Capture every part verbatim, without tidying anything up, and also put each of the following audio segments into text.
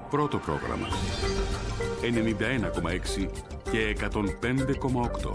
Πρώτο πρόγραμμα. ενενήντα ένα κόμμα έξι και εκατόν πέντε κόμμα οκτώ.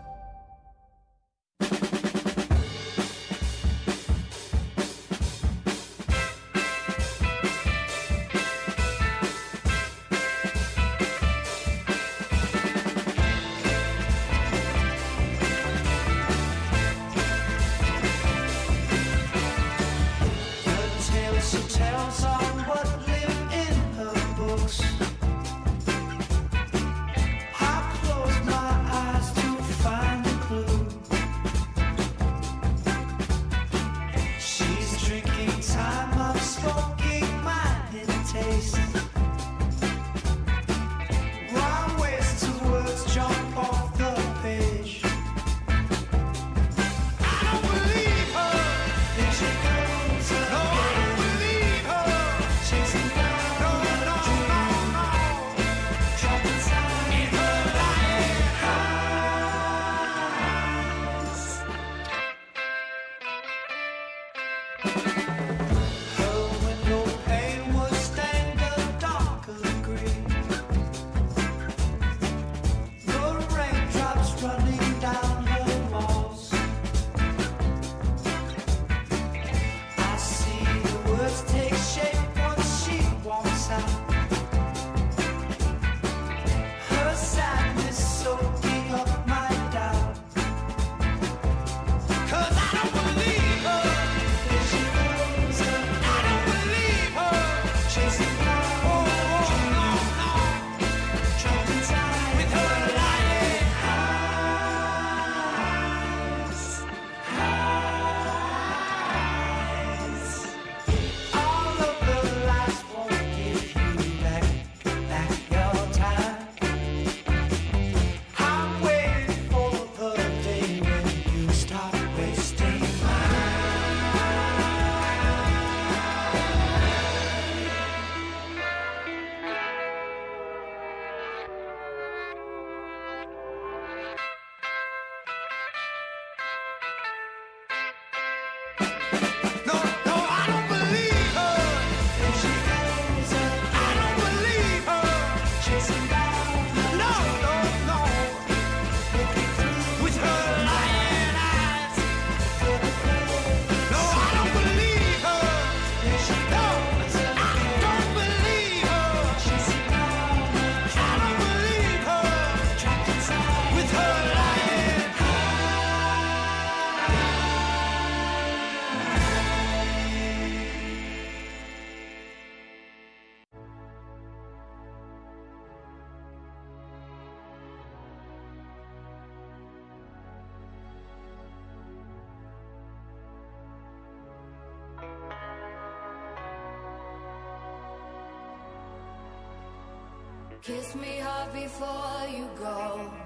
Kiss me hard before you go.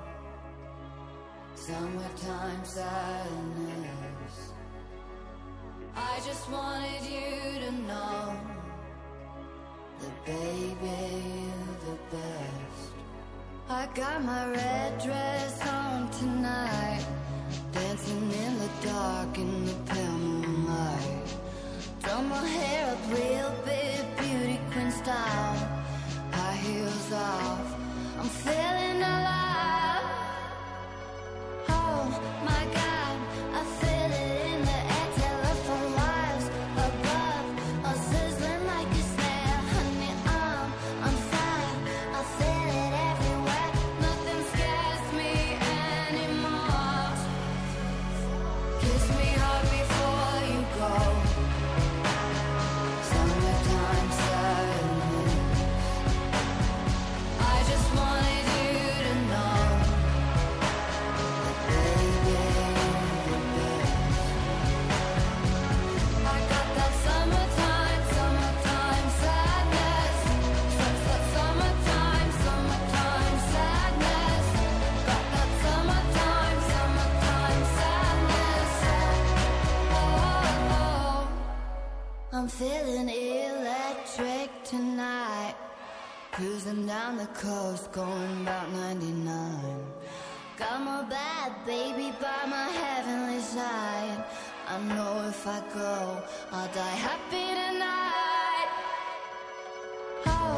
Summertime sadness. I just wanted you to know that baby, you're the best. I got my red dress on tonight, dancing in the dark in the pale moonlight. Done my hair up real big, beauty queen style. High heels off, I'm feeling alive. Oh my God, I feel it in the air, telephone wires above, all sizzling like a snare. Honey, I'm on fire, I feel it everywhere. Nothing scares me anymore. Kiss me hard before you go. Summertime sadness. I just wanted you to know that baby, you're the best. I got that summertime, summertime sadness. Such that summertime, summertime sadness. Got that summertime, summertime sadness. Oh, oh. I'm feeling electric tonight. Cruising down the coast, going about ninety-nine. Got my bad baby by my heavenly side. I know if I go, I'll die happy tonight. Oh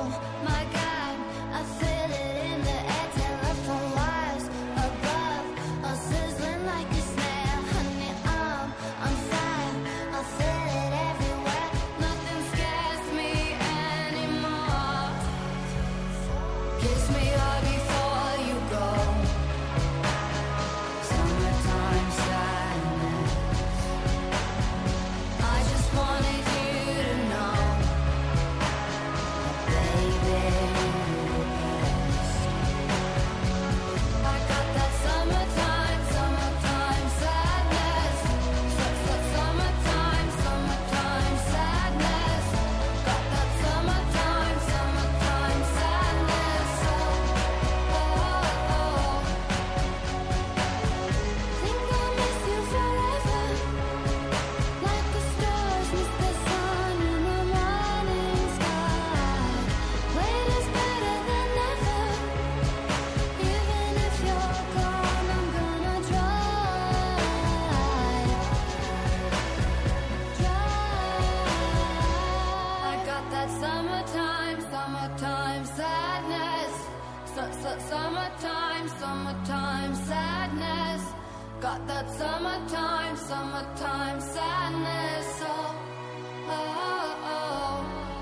Summertime, summertime sadness. Got that summertime, summertime sadness. Oh, oh, oh.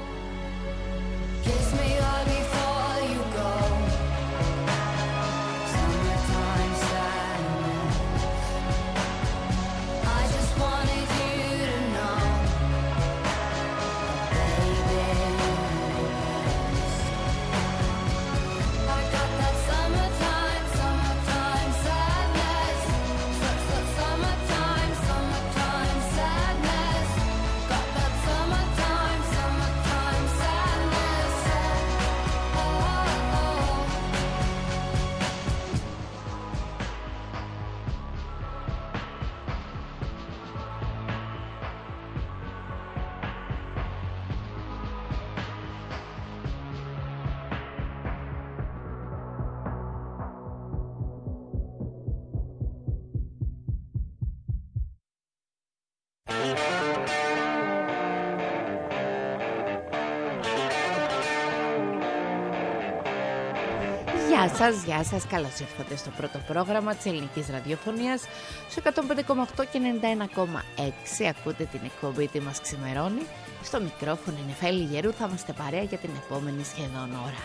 Kiss me hard before you go. Summertime sadness. I just wanted you to know, baby. I got that summertime, summertime sadness. Summertime, summertime sadness. Got that summertime, summertime sadness. Oh, oh, oh. Γεια σας, γεια σας, καλώς ήρθατε στο πρώτο πρόγραμμα της ελληνικής ραδιοφωνίας στο εκατόν πέντε κόμμα οκτώ και ενενήντα ένα κόμμα έξι. Ακούτε την εκπομπή «Τι μας ξημερώνει». Στο μικρόφωνο είναι Φέλη Γερού, θα είμαστε παρέα για την επόμενη σχεδόν ώρα.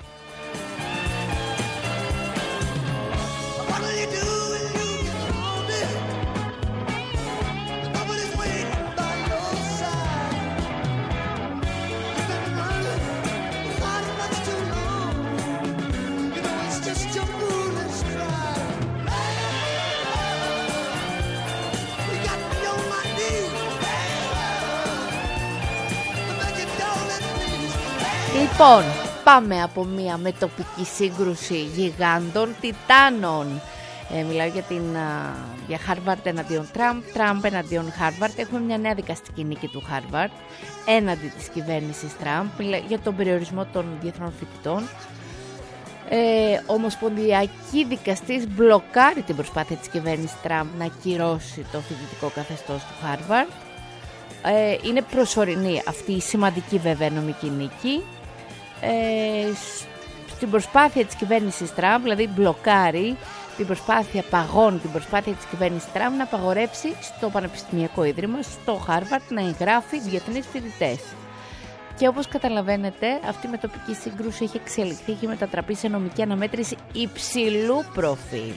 Λοιπόν, πάμε από μια μετοπική σύγκρουση γιγάντων τιτάνων. Ε, μιλάω για, την, α, για Harvard εναντίον Τραμπ, Τραμπ εναντίον Harvard. Έχουμε μια νέα δικαστική νίκη του Harvard έναντι της κυβέρνησης Τραμπ για τον περιορισμό των διεθνών φοιτητών. Ε, ομοσπονδιακή δικαστής μπλοκάρει την προσπάθεια της κυβέρνησης Τραμπ να ακυρώσει το φοιτητικό καθεστώς του Harvard. Ε, είναι προσωρινή αυτή η σημαντική βέβαια νομική νίκη. Ε, στην προσπάθεια της κυβέρνησης Τραμπ, δηλαδή μπλοκάρει την προσπάθεια, παγώνει την προσπάθεια της κυβέρνησης Τραμπ να απαγορεύσει στο Πανεπιστημιακό Ίδρυμα, στο Harvard, να εγγράφει διεθνείς φοιτητές. Και όπως καταλαβαίνετε, αυτή η μετοπική σύγκρουση έχει εξελιχθεί και μετατραπεί σε νομική αναμέτρηση υψηλού προφίλ.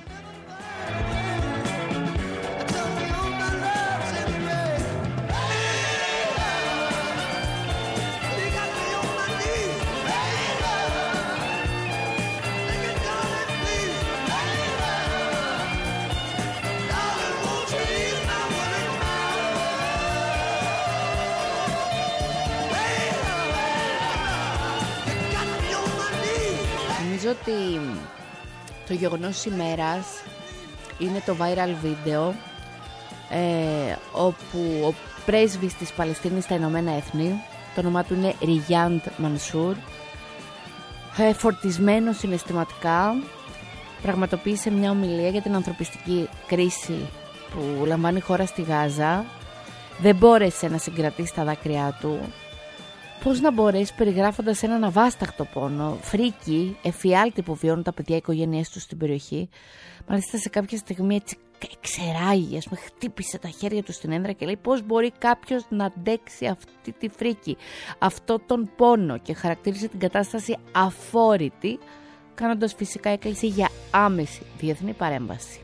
Νομίζω ότι το γεγονός της ημέρας είναι το viral βίντεο ε, όπου ο πρέσβης της Παλαιστίνης στα Ηνωμένα Έθνη, το όνομά του είναι Ριάντ Μανσούρ, ε, φορτισμένο συναισθηματικά πραγματοποίησε μια ομιλία για την ανθρωπιστική κρίση που λαμβάνει η χώρα στη Γάζα. Δεν μπόρεσε να συγκρατήσει τα δάκρυά του. πώς να μπορέσει περιγράφοντας έναν αβάσταχτο πόνο, φρίκι, εφιάλτη που βιώνουν τα παιδιά οικογένειές τους στην περιοχή. Μάλιστα σε κάποια στιγμή έτσι ξεράγει, ας πούμε, χτύπησε τα χέρια του στην ένδρα και λέει πώς μπορεί κάποιος να αντέξει αυτή τη φρίκη, αυτό τον πόνο, και χαρακτήρισε την κατάσταση αφόρητη, κάνοντας φυσικά έκκληση για άμεση διεθνή παρέμβαση.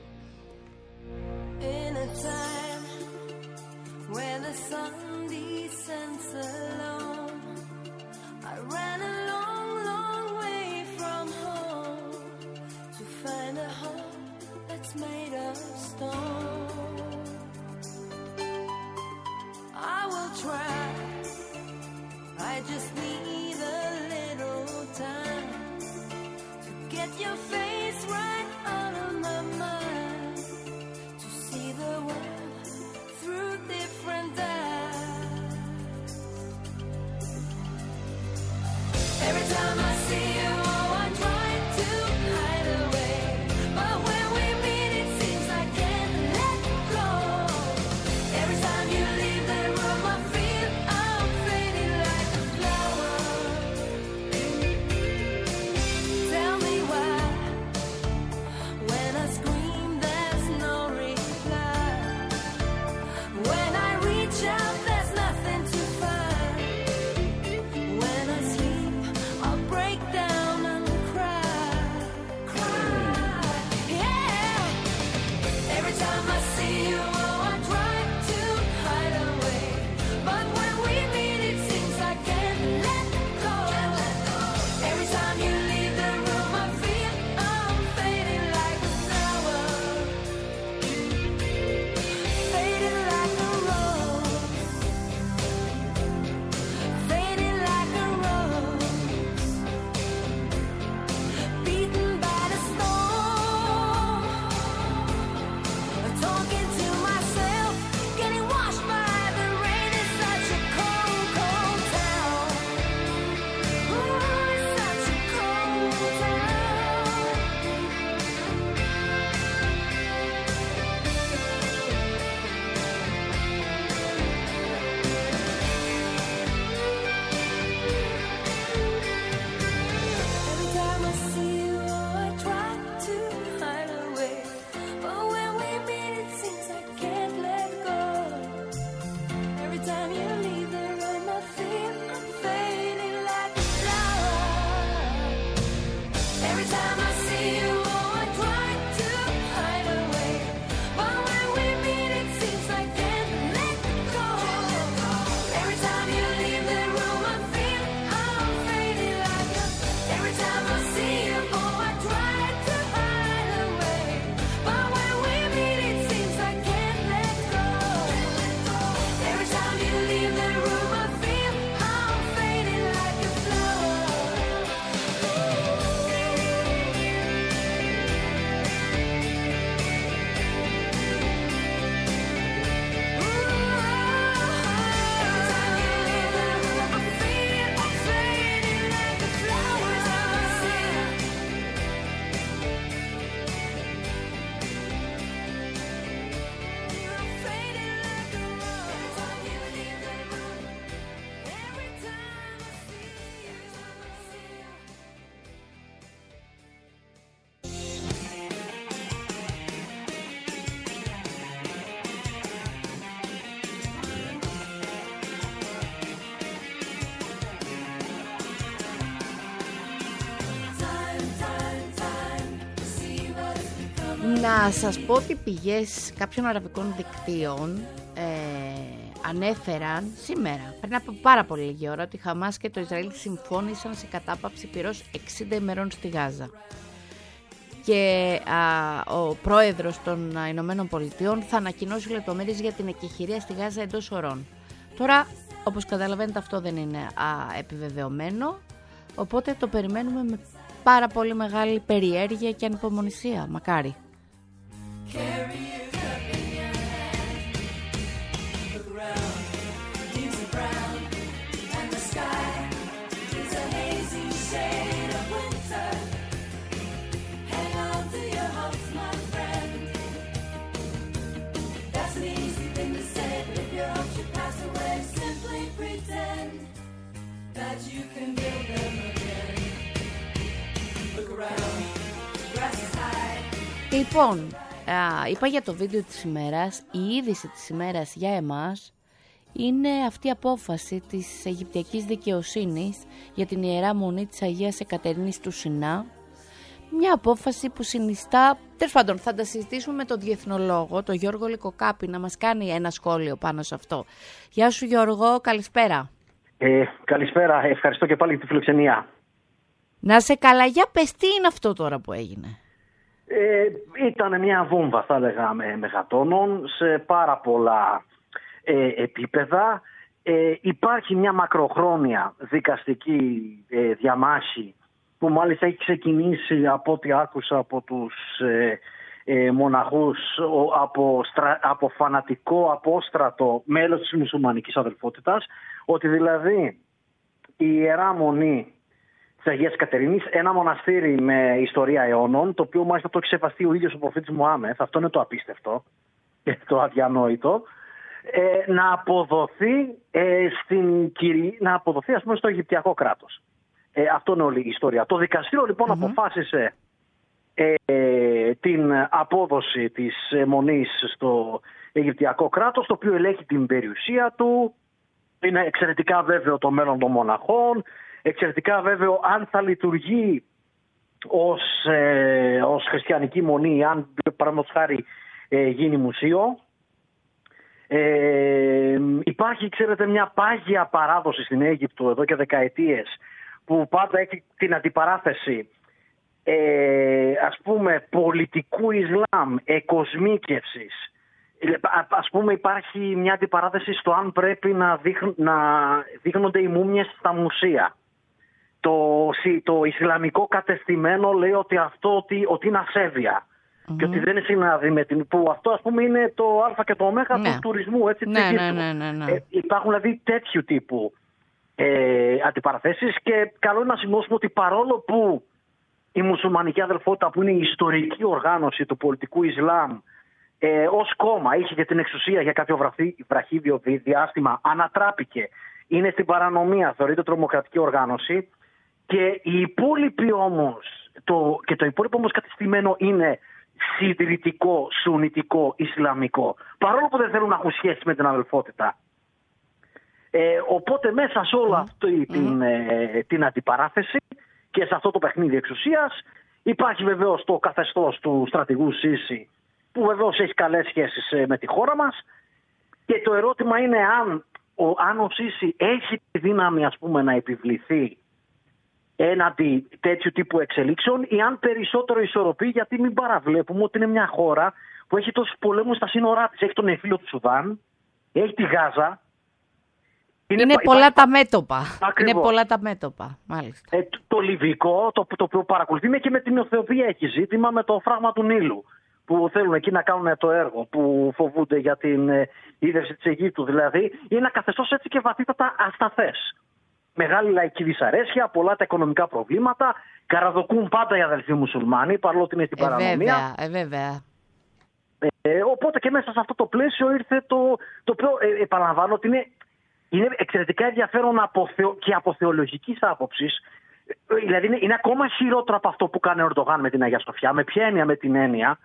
Made of stone. I will try. I just need a little time to get your face right out of my mind, to see the world through different eyes. Every time I see you, oh, I try to hide away, but when Να σας πω ότι πηγές κάποιων αραβικών δικτύων ε, ανέφεραν σήμερα, πριν από πάρα πολύ λίγη ώρα, ότι η Χαμάς και το Ισραήλ συμφώνησαν σε κατάπαυση πυρός εξήντα ημερών στη Γάζα. Και α, ο πρόεδρος των Ηνωμένων Πολιτειών θα ανακοινώσει λεπτομέρειες για την εκεχηρία στη Γάζα εντός ωρών. Τώρα, όπως καταλαβαίνετε, αυτό δεν είναι α, επιβεβαιωμένο, οπότε το περιμένουμε με πάρα πολύ μεγάλη περιέργεια και ανυπομονησία, μακάρι. Λοιπόν, α, είπα για το βίντεο της ημέρας. Η είδηση της ημέρας για εμάς είναι αυτή η απόφαση της Αιγυπτιακής Δικαιοσύνης για την Ιερά Μονή της Αγίας Εκατερίνης του Σινά. Μια απόφαση που συνιστά, τέλος πάντων θα τα συζητήσουμε με τον διεθνολόγο, τον Γιώργο Λυκοκάπη, να μας κάνει ένα σχόλιο πάνω σε αυτό. Γεια σου Γιώργο, καλησπέρα. Ε, καλησπέρα, ευχαριστώ και πάλι για τη φιλοξενία. Να σε καλά, για πες τι είναι αυτό τώρα που έγινε. Ε, ήταν μια βόμβα θα έλεγα με μεγατόνων σε πάρα πολλά ε, επίπεδα. Ε, υπάρχει μια μακροχρόνια δικαστική ε, διαμάχη που μάλιστα έχει ξεκινήσει από ό,τι άκουσα από τους ε, ε, μοναχούς από, στρα, από φανατικό απόστρατο μέλος της μουσουλμανικής αδελφότητας, ότι δηλαδή η Ιερά Μονή της Αγίας Κατερίνης, ένα μοναστήρι με ιστορία αιώνων, το οποίο μάλιστα το έχει σεβαστεί ο ίδιος ο προφήτης Μωάμεθ, αυτό είναι το απίστευτο και το αδιανόητο, ε, να αποδοθεί, ε, στην, να αποδοθεί ας πούμε στο Αιγυπτιακό κράτος. Ε, αυτό είναι όλη η ιστορία. Το δικαστήριο λοιπόν mm-hmm. αποφάσισε ε, την απόδοση της μονής στο Αιγυπτιακό κράτος, το οποίο ελέγχει την περιουσία του. Είναι εξαιρετικά βέβαιο το μέλλον των μοναχών, εξαιρετικά βέβαιο αν θα λειτουργεί ως, ε, ως χριστιανική μονή, αν παραδείγματος χάρη ε, γίνει μουσείο. Ε, υπάρχει, ξέρετε, μια πάγια παράδοση στην Αίγυπτο εδώ και δεκαετίες που πάντα έχει την αντιπαράθεση ε, ας πούμε πολιτικού Ισλάμ, εκοσμίκευσης. Ας πούμε υπάρχει μια αντιπαράθεση στο αν πρέπει να, δείχ, να δείχνονται οι μούμιες στα μουσεία. Το, το Ισλαμικό κατεστημένο λέει ότι αυτό ότι, ότι είναι ασέβεια mm-hmm. και ότι δεν είναι συνάδει με την... που αυτό ας πούμε είναι το α και το ω ναι. του τουρισμού, έτσι, ναι, ναι, ναι, ναι, ναι. Ε, υπάρχουν δηλαδή τέτοιου τύπου ε, αντιπαραθέσεις και καλό είναι να σημειώσουμε ότι παρόλο που η μουσουλμανική αδελφότητα, που είναι η ιστορική οργάνωση του πολιτικού Ισλάμ, ε, ως κόμμα είχε και την εξουσία για κάποιο βραχή, βραχύβιο διάστημα, ανατράπηκε, είναι στην παρανομία, θεωρείται τρομοκρατική οργάνωση, και η υπόλοιπη όμως, το, και το υπόλοιπο όμως κατεστημένο είναι συντηρητικό, σουνιτικό, ισλαμικό, παρόλο που δεν θέλουν να έχουν σχέση με την αδελφότητα. Ε, οπότε μέσα σε όλη αυτή την, ε, την αντιπαράθεση και σε αυτό το παιχνίδι εξουσίας υπάρχει βεβαίως το καθεστώς του στρατηγού Σίση, που βεβαίως έχει καλές σχέσεις ε, με τη χώρα μας, και το ερώτημα είναι αν ο, αν ο Σίση έχει τη δύναμη, ας πούμε, να επιβληθεί έναντι τέτοιου τύπου εξελίξεων ή αν περισσότερο ισορροπεί, γιατί μην παραβλέπουμε ότι είναι μια χώρα που έχει τόσους πολέμους στα σύνορά της. Έχει τον εμφύλιο του Σουδάν, έχει τη Γάζα. Είναι, είναι πολλά υπάρχει... τα μέτωπα. Ακριβώς. Είναι πολλά τα μέτωπα, μάλιστα. Ε, το, το Λιβικό, το, το οποίο παρακολουθεί, και με την Αιθιοπία έχει ζήτημα με το φράγμα του Νείλου, που θέλουν εκεί να κάνουν το έργο, που φοβούνται για την ε, ίδρυση της Αιγύπτου. Δηλαδή, είναι ένα καθεστώς έτσι και βαθύτατα ασταθές. Μεγάλη λαϊκή δυσαρέσκεια, πολλά τα οικονομικά προβλήματα, καραδοκούν πάντα οι αδελφοί μουσουλμάνοι, παρόλο ότι είναι στην ε, παρανομία. Βέβαια, ε, βέβαια. Ε, οπότε και μέσα σε αυτό το πλαίσιο ήρθε το, το οποίο ε, επαναλαμβάνω ότι είναι, είναι εξαιρετικά ενδιαφέρον από θεω, και από θεολογικής άποψης. Ε, δηλαδή είναι, είναι ακόμα χειρότερο από αυτό που κάνει ο Ερντογάν με την Αγία Σοφιά. Με ποια έννοια? Με την έννοια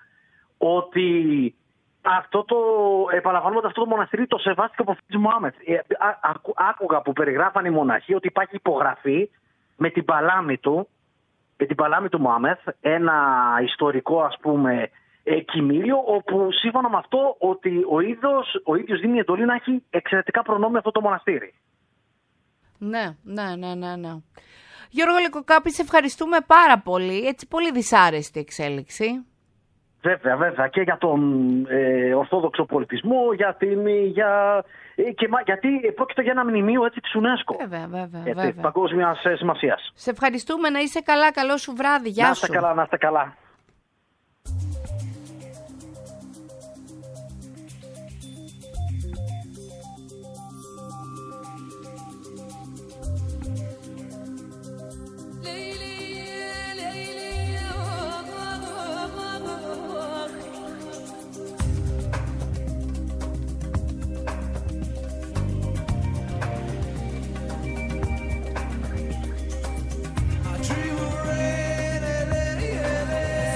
ότι αυτό το, επαναλαμβάνω, αυτό το μοναστήρι το σεβάστηκε ο προφήτης Μωάμεθ. Ε, άκουγα που περιγράφαν οι μοναχοί ότι υπάρχει υπογραφή με την παλάμη του, με την παλάμη του Μωάμεθ, ένα ιστορικό, ας πούμε, ε, κοιμήλιο, όπου σύμφωνα με αυτό ότι ο ίδιος, ο ίδιος δίνει εντολή να έχει εξαιρετικά προνόμια αυτό το μοναστήρι. Ναι, ναι, ναι, ναι, ναι. Γιώργο Λυκοκάπη, σε ευχαριστούμε πάρα πολύ. Έτσι, πολύ δυσάρεστη εξέλιξη. Βέβαια, βέβαια, και για τον ε, ορθόδοξο πολιτισμό, για την, για, ε, και, γιατί πρόκειται για ένα μνημείο, έτσι, της UNESCO. Βέβαια, βέβαια, έτσι, βέβαια. Παγκόσμιας σημασίας. Σε ευχαριστούμε, να είσαι καλά, καλό σου βράδυ, γεια σου. Να είστε καλά, να είστε καλά. Dream of rain,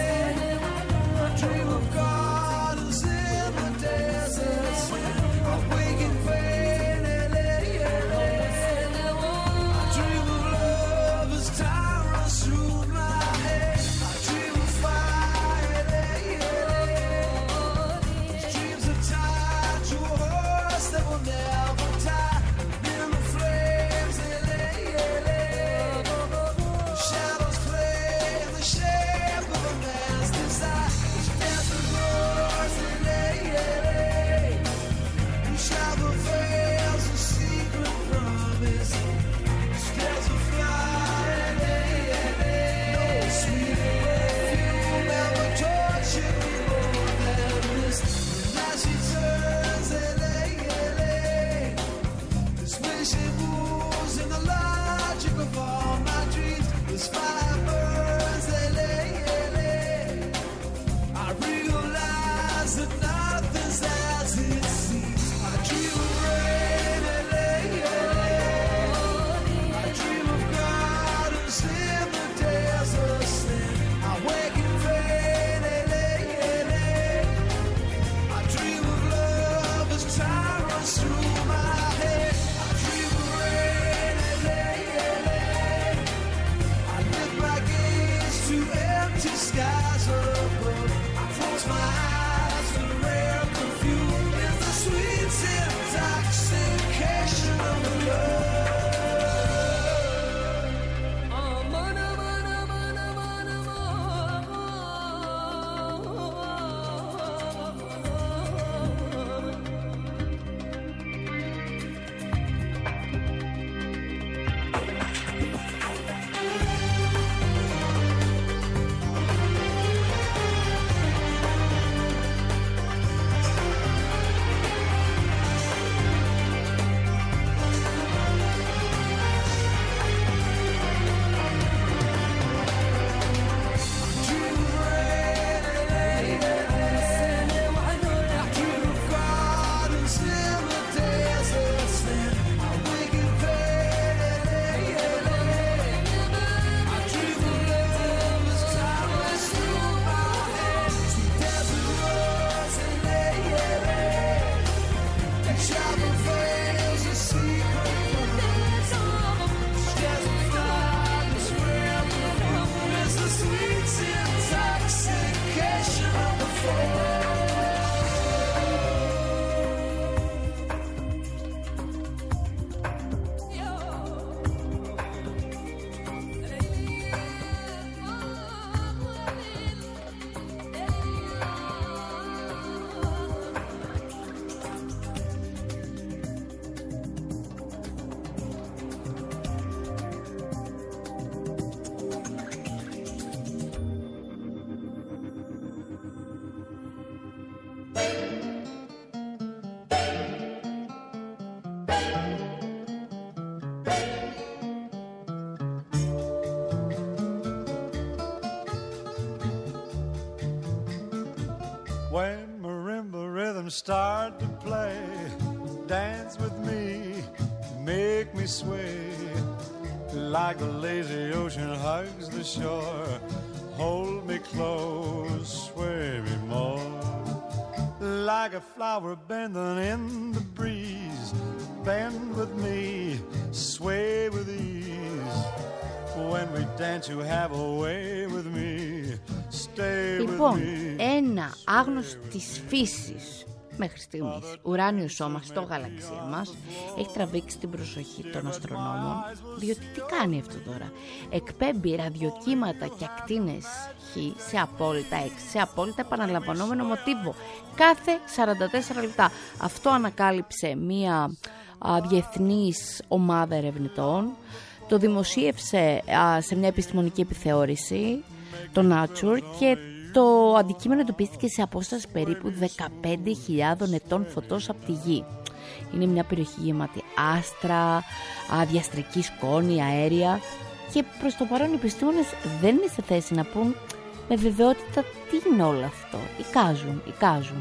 When marimba rhythms start to play, dance with me, make me sway. Like the lazy ocean hugs the shore, hold me close, sway me more. Like a flower bending in the breeze, bend with me, sway with ease. When we dance you have a way with me, stay with me. Λοιπόν, ένα άγνωστο της φύσης μέχρι στιγμής ουράνιο σώμα στο γαλαξία μας έχει τραβήξει την προσοχή των αστρονόμων, διότι τι κάνει αυτό τώρα? Εκπέμπει ραδιοκύματα και ακτίνες Χ σε απόλυτα έξι, σε απόλυτα επαναλαμβανόμενο μοτίβο κάθε σαράντα τέσσερα λεπτά. Αυτό ανακάλυψε μία α, διεθνής ομάδα ερευνητών. Το δημοσίευσε α, σε μια επιστημονική επιθεώρηση, το Nature, και το αντικείμενο εντοπίστηκε σε απόσταση περίπου δεκαπέντε χιλιάδων ετών φωτός από τη Γη. Είναι μια περιοχή γεμάτη άστρα, διαστρική σκόνη, αέρια, και προς το παρόν οι επιστήμονες δεν είναι σε θέση να πούν με βεβαιότητα τι είναι όλο αυτό. Εικάζουν, εικάζουν.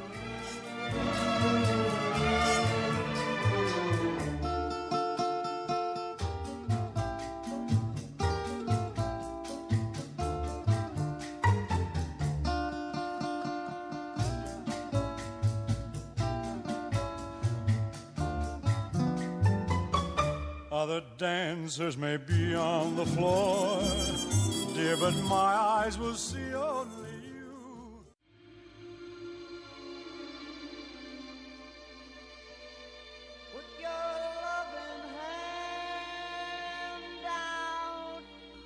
Other dancers may be on the floor, dear, but my eyes will see only you. Put your loving hand out.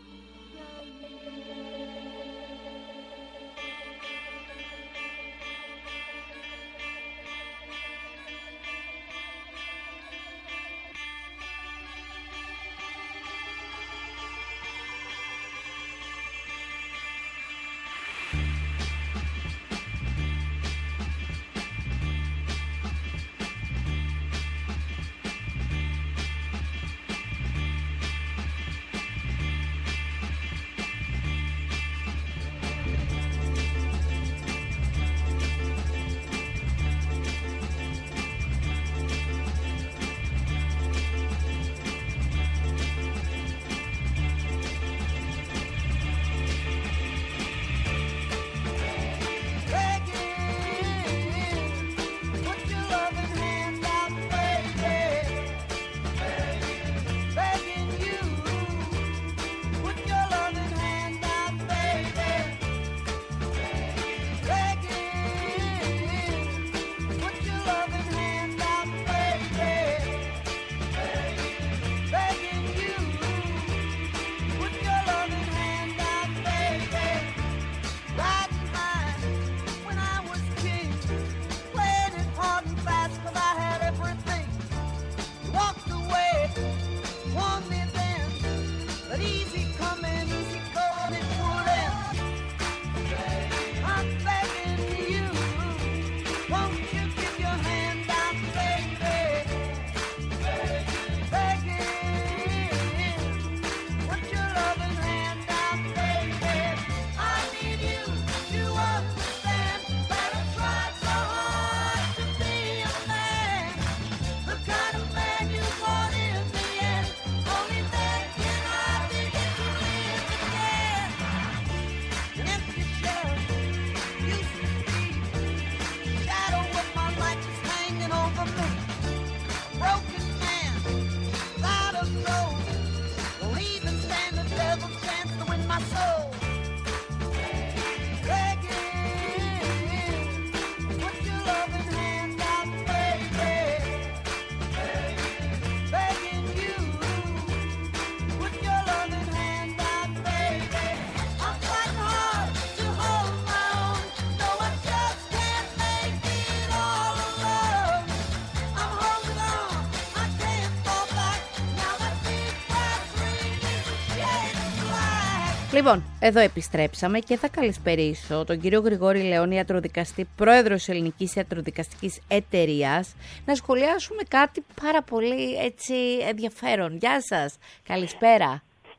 Λοιπόν, εδώ επιστρέψαμε και θα καλησπερίσω τον κύριο Γρηγόρη Λεώνη, ιατροδικαστή, πρόεδρος Ελληνικής Ιατροδικαστικής Εταιρείας, να σχολιάσουμε κάτι πάρα πολύ έτσι ενδιαφέρον. Γεια σας, καλησπέρα.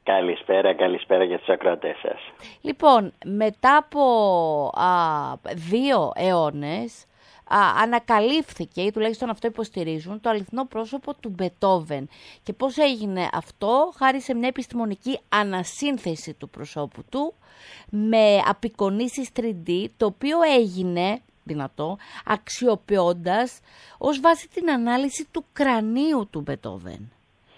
Καλησπέρα, καλησπέρα για τους ακροατές σας. Λοιπόν, μετά από α, δύο αιώνες α, ανακαλύφθηκε, ή τουλάχιστον αυτό υποστηρίζουν, το αληθινό πρόσωπο του Μπετόβεν. Και πώς έγινε αυτό? Χάρη σε μια επιστημονική ανασύνθεση του προσώπου του με απεικονίσεις θρι ντι, το οποίο έγινε δυνατό αξιοποιώντας ως βάση την ανάλυση του κρανίου του Μπετόβεν.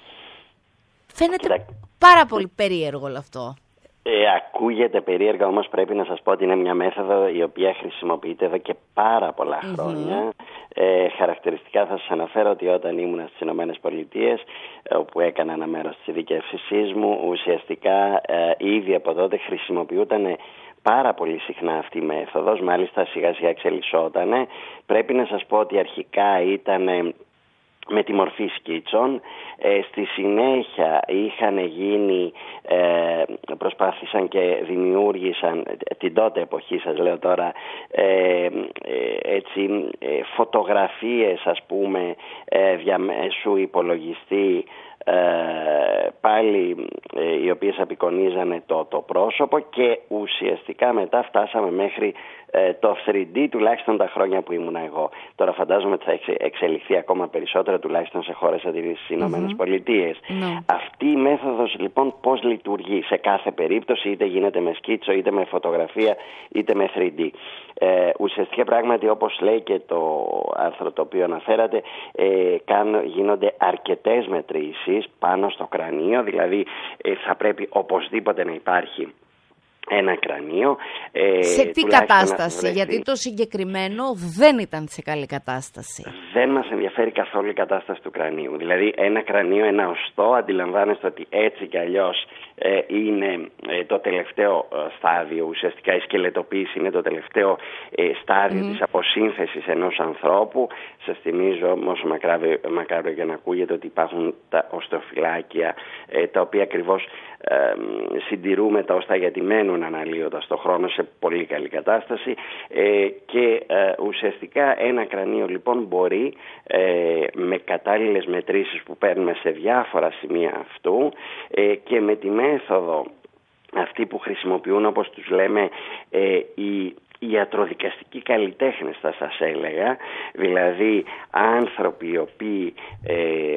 Φαίνεται Κοιτά... πάρα πολύ περίεργο όλο αυτό. Ε, ακούγεται περίεργα, όμως πρέπει να σας πω ότι είναι μια μέθοδο η οποία χρησιμοποιείται εδώ και πάρα πολλά χρόνια. Mm-hmm. Ε, χαρακτηριστικά θα σας αναφέρω ότι όταν ήμουν στις Ηνωμένες Πολιτείες, όπου έκανα ένα μέρος της ειδικεύσης μου, ουσιαστικά ε, ήδη από τότε χρησιμοποιούταν πάρα πολύ συχνά αυτή η μέθοδος, μάλιστα σιγά σιγά εξελισσότανε. Πρέπει να σας πω ότι αρχικά ήταν με τη μορφή σκίτσων, ε, στη συνέχεια είχαν γίνει, ε, προσπάθησαν και δημιούργησαν την τότε εποχή, σας λέω τώρα, ε, ε, έτσι, ε, φωτογραφίες, ας πούμε, ε, διαμέσου υπολογιστή, Ε, πάλι ε, οι οποίες απεικονίζανε το, το πρόσωπο, και ουσιαστικά μετά φτάσαμε μέχρι ε, το θρι ντι, τουλάχιστον τα χρόνια που ήμουνα εγώ. Τώρα φαντάζομαι ότι θα εξε, εξελιχθεί ακόμα περισσότερο, τουλάχιστον σε χώρες σαν τις Ηνωμένες Πολιτείες. Mm-hmm. Αυτή η μέθοδος λοιπόν πώς λειτουργεί σε κάθε περίπτωση, είτε γίνεται με σκίτσο, είτε με φωτογραφία, είτε με θρι ντι. Ε, ουσιαστικά πράγματι, όπως λέει και το άρθρο το οποίο αναφέρατε, ε, κάνουν, γίνονται αρκετές μετρήσεις πάνω στο κρανίο, δηλαδή ε, θα πρέπει οπωσδήποτε να υπάρχει ένα κρανίο. Ε, σε τι κατάσταση? Γιατί το συγκεκριμένο δεν ήταν σε καλή κατάσταση. Δεν μας ενδιαφέρει καθόλου η κατάσταση του κρανίου. Δηλαδή ένα κρανίο, ένα οστό, αντιλαμβάνεστε ότι έτσι κι αλλιώς ε, είναι ε, το τελευταίο ε, στάδιο. Ουσιαστικά η σκελετοποίηση είναι το τελευταίο ε, στάδιο mm. της αποσύνθεσης ενός ανθρώπου. Σας θυμίζω, όσο μακάβριο για να ακούγεται, ότι υπάρχουν τα οστεοφυλάκια, ε, τα οποία ακριβώς ε, συντηρούμε τα οστά, γιατί μένουν αναλύοντας το χρόνο σε πολύ καλή κατάσταση, ε, και ε, ουσιαστικά ένα κρανίο λοιπόν μπορεί ε, με κατάλληλες μετρήσεις που παίρνουμε σε διάφορα σημεία αυτού ε, και με τη μέθοδο αυτή που χρησιμοποιούν, όπως τους λέμε, ε, οι οι ιατροδικαστικοί καλλιτέχνες, θα σας έλεγα, δηλαδή άνθρωποι οι οποίοι ε,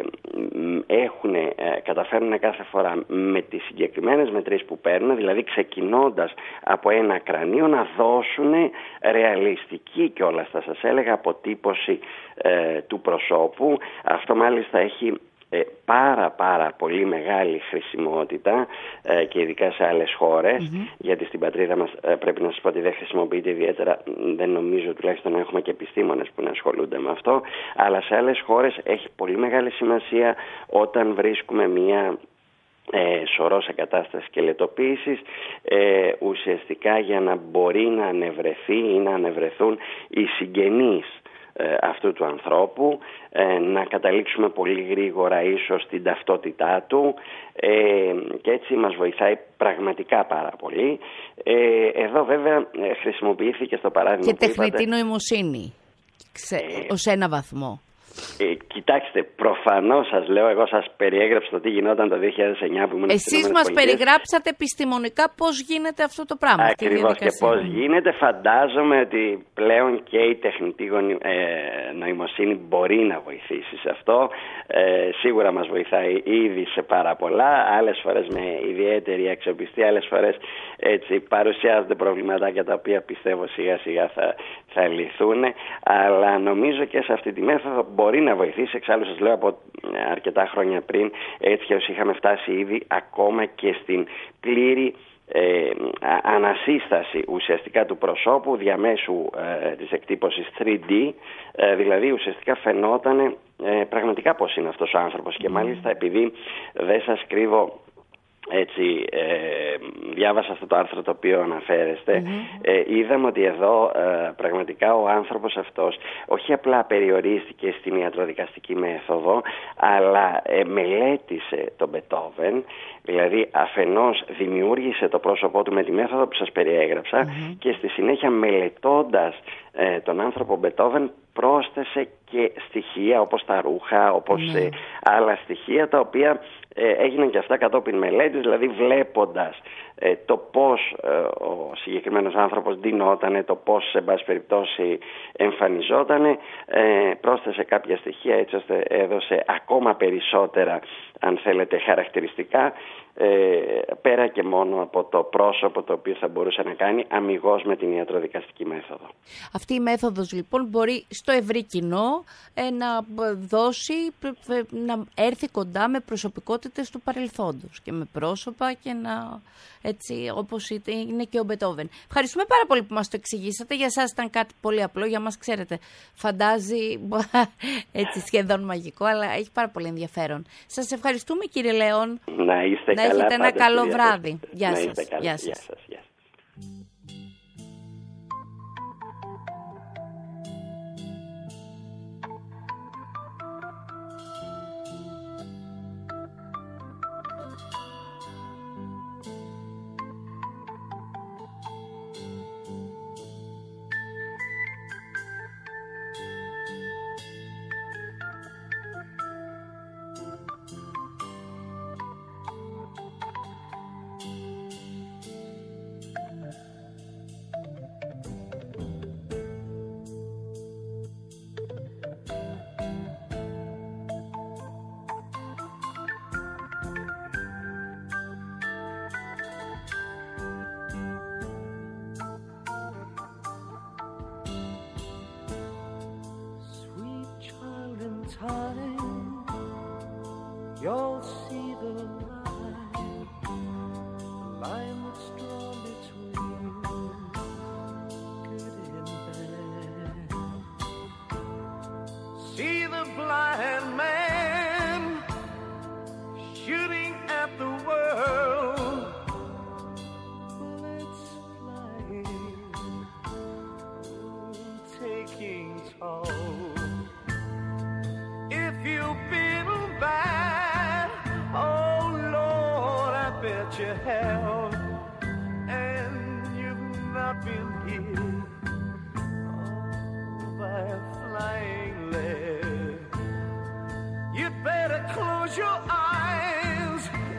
έχουν, ε, καταφέρνουν κάθε φορά με τις συγκεκριμένες μετρήσεις που παίρνουν, δηλαδή ξεκινώντας από ένα κρανίο, να δώσουν ρεαλιστική κιόλας, θα σας έλεγα, αποτύπωση ε, του προσώπου. Αυτό μάλιστα έχει Ε, πάρα πάρα πολύ μεγάλη χρησιμότητα ε, και ειδικά σε άλλες χώρες, mm-hmm. γιατί στην πατρίδα μας ε, πρέπει να σας πω ότι δεν χρησιμοποιείται ιδιαίτερα, δεν νομίζω τουλάχιστον να έχουμε και επιστήμονες που να ασχολούνται με αυτό, αλλά σε άλλες χώρες έχει πολύ μεγάλη σημασία όταν βρίσκουμε μια ε, σωρό σε κατάσταση σκελετοποίησης, ε, ουσιαστικά για να μπορεί να ανεβρεθεί ή να ανεβρεθούν οι συγγενείς αυτού του ανθρώπου, ε, να καταλήξουμε πολύ γρήγορα ίσως στην ταυτότητά του, ε, και έτσι μας βοηθάει πραγματικά πάρα πολύ. Ε, εδώ βέβαια χρησιμοποιήθηκε στο παράδειγμα και τεχνητή είπατε, νοημοσύνη Ξε, ε, ως ένα βαθμό. Ε, κοιτάξτε, προφανώς σας λέω, εγώ σας περιέγραψα το τι γινόταν το δύο χιλιάδες εννιά που ήμουν στις Εσείς μας περιγράψατε επιστημονικά πώς γίνεται αυτό το πράγμα. Ακριβώς, και πώς γίνεται. Φαντάζομαι ότι πλέον και η τεχνητή ε, νοημοσύνη μπορεί να βοηθήσει σε αυτό. Ε, σίγουρα μας βοηθάει ήδη σε πάρα πολλά, άλλες φορές με ιδιαίτερη αξιοπιστία, άλλες φορές έτσι παρουσιάζονται προβληματάκια τα οποία πιστεύω σιγά σιγά θα, θα λυθούν, αλλά νομίζω και σε αυτή τη μέθοδο μπορεί να βοηθήσει. Εξάλλου σας λέω, από αρκετά χρόνια πριν, έτσι και είχαμε φτάσει ήδη ακόμα και στην πλήρη ε, ανασύσταση ουσιαστικά του προσώπου διαμέσου ε, της εκτύπωσης θρι ντι, ε, δηλαδή ουσιαστικά φαινόταν ε, πραγματικά πώς είναι αυτός ο άνθρωπος. Και μάλιστα, επειδή δεν σας κρύβω, έτσι, ε, διάβασα αυτό το άρθρο το οποίο αναφέρεστε, mm-hmm. ε, είδαμε ότι εδώ ε, πραγματικά ο άνθρωπος αυτός όχι απλά περιορίστηκε στην ιατροδικαστική μέθοδο, αλλά ε, μελέτησε τον Μπετόβεν, δηλαδή αφενός δημιούργησε το πρόσωπό του με τη μέθοδο που σας περιέγραψα, mm-hmm. και στη συνέχεια μελετώντας ε, τον άνθρωπο Μπετόβεν πρόσθεσε και στοιχεία όπως τα ρούχα, όπως mm-hmm. ε, άλλα στοιχεία τα οποία Ε, έγιναν και αυτά κατόπιν μελέτης, δηλαδή βλέποντας ε, το πώς ε, ο συγκεκριμένος άνθρωπος ντυνότανε, το πώς σε πάση περιπτώσει εμφανιζότανε, ε, πρόσθεσε κάποια στοιχεία έτσι ώστε έδωσε ακόμα περισσότερα, αν θέλετε, χαρακτηριστικά, ε, πέρα και μόνο από το πρόσωπο το οποίο θα μπορούσε να κάνει αμιγώς με την ιατροδικαστική μέθοδο. Αυτή η μέθοδος λοιπόν μπορεί στο ευρύ κοινό ε, να δώσει, να έρθει κοντά με προσωπικότητες του παρελθόντος και με πρόσωπα και να, έτσι όπως είναι και ο Μπετόβεν. Ευχαριστούμε πάρα πολύ που μας το εξηγήσατε. Για σας ήταν κάτι πολύ απλό, για μας ξέρετε φαντάζει έτσι σχεδόν μαγικό, αλλά έχει πάρα πολύ ενδιαφέρον. Σας ευχαριστούμε κύριε Λέων. Να είστε να καλά. Έχετε ένα καλό βράδυ. Γεια Γεια σας. σας. Γεια Γεια σας. σας. Γεια σας. Time, you'll see the line, the line that's drawn between good and bad. See the blind man shooting at the world, bullets flying, taking toll. If you've been bad, oh Lord, I bet you have, and you've not been hit oh, by a flying lead. You'd better close your eyes,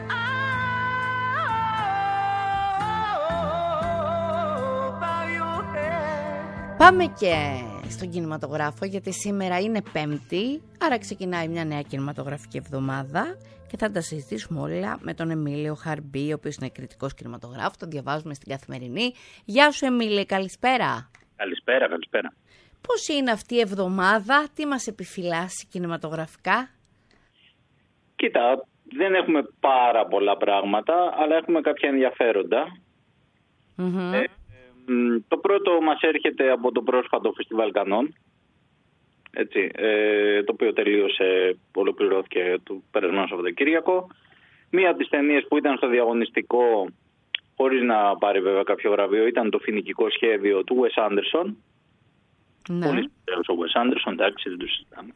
oh, bow your head. Πάμε και στον κινηματογράφο, γιατί σήμερα είναι Πέμπτη, άρα ξεκινάει μια νέα κινηματογραφική εβδομάδα και θα τα συζητήσουμε όλα με τον Εμίλιο Χαρμπή, ο οποίος είναι κριτικός κινηματογράφος, τον διαβάζουμε στην Καθημερινή. Γεια σου Εμίλη, καλησπέρα. Καλησπέρα, καλησπέρα. Πώς είναι αυτή η εβδομάδα, τι μας επιφυλάσσει κινηματογραφικά? Κοίτα, δεν έχουμε πάρα πολλά πράγματα, αλλά έχουμε κάποια ενδιαφέροντα. Mm-hmm. Ε, Το πρώτο μας έρχεται από το πρόσφατο Φεστιβάλ Κανών, έτσι, ε, το οποίο τελείωσε, ολοκληρώθηκε το περασμένο Σαββατοκύριακο. Μία από τις ταινίες που ήταν στο διαγωνιστικό, χωρίς να πάρει βέβαια κάποιο βραβείο, ήταν το φοινικικό σχέδιο του Wes Anderson. Ναι. Πολύ σπουδαίος ο Wes Anderson, εντάξει, δεν το συζητάμε.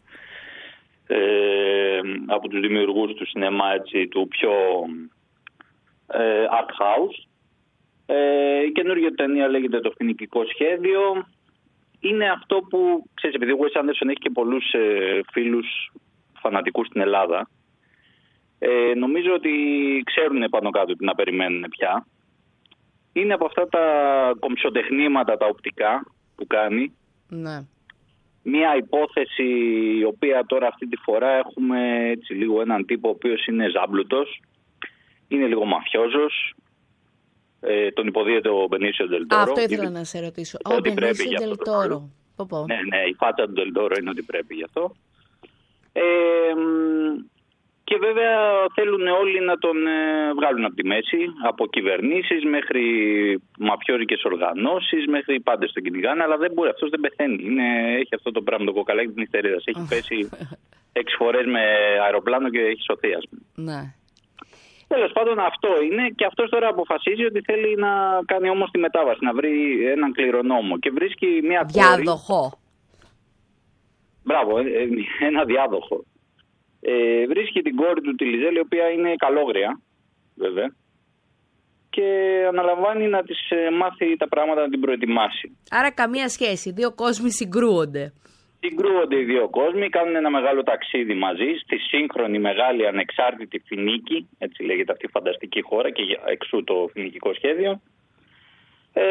Ε, από τους δημιουργούς του σινεμά, έτσι, του πιο ε, art house. Ε, η καινούργια ταινία λέγεται το φοινικικό σχέδιο. Είναι αυτό που, ξέρεις, επειδή ο Wes Anderson έχει και πολλούς ε, φίλους φανατικούς στην Ελλάδα, ε, νομίζω ότι ξέρουν πάνω κάτω τι να περιμένουν πια. Είναι από αυτά τα κομψοτεχνήματα τα οπτικά που κάνει. Ναι. Μια υπόθεση η οποία τώρα αυτή τη φορά έχουμε έτσι λίγο έναν τύπο ο οποίος είναι ζάμπλουτος, είναι λίγο μαφιόζος. Ε, τον υποδίεται ο Μπενίσιο Ντελ Τόρο. Αυτό ήθελα Ήδη... να σε ρωτήσω. Ο Μπενίσιο Ντελ Τόρο. Ναι, ναι, η φάτσα του Ντελ Τόρο είναι ότι πρέπει γι' αυτό. Ε, και βέβαια θέλουν όλοι να τον ε, βγάλουν από τη μέση, από κυβερνήσεις μέχρι μαφιόζικες οργανώσεις, μέχρι πάντες τον κυνηγάνε, αλλά δεν μπορεί, αυτός δεν πεθαίνει. Είναι, έχει αυτό το πράγμα, το κοκαλάκι της νυχτερίδας. Έχει πέσει έξι φορές με αεροπλάνο και έχει σωθεί, ας πούμε. Ναι. Τέλος πάντων, αυτό είναι, και αυτός τώρα αποφασίζει ότι θέλει να κάνει όμως τη μετάβαση, να βρει έναν κληρονόμο και βρίσκει μια διάδοχο. Κόρη. Μπράβο, ένα διάδοχο. Ε, βρίσκει την κόρη του, τη Λιζέλη, η οποία είναι καλόγρια, βέβαια, και αναλαμβάνει να της μάθει τα πράγματα, να την προετοιμάσει. Άρα καμία σχέση, δύο κόσμοι συγκρούονται. Συγκρούονται οι δύο κόσμοι, κάνουν ένα μεγάλο ταξίδι μαζί στη σύγχρονη μεγάλη ανεξάρτητη Φινίκη, έτσι λέγεται αυτή η φανταστική χώρα και εξού το φινικικό σχέδιο, ε,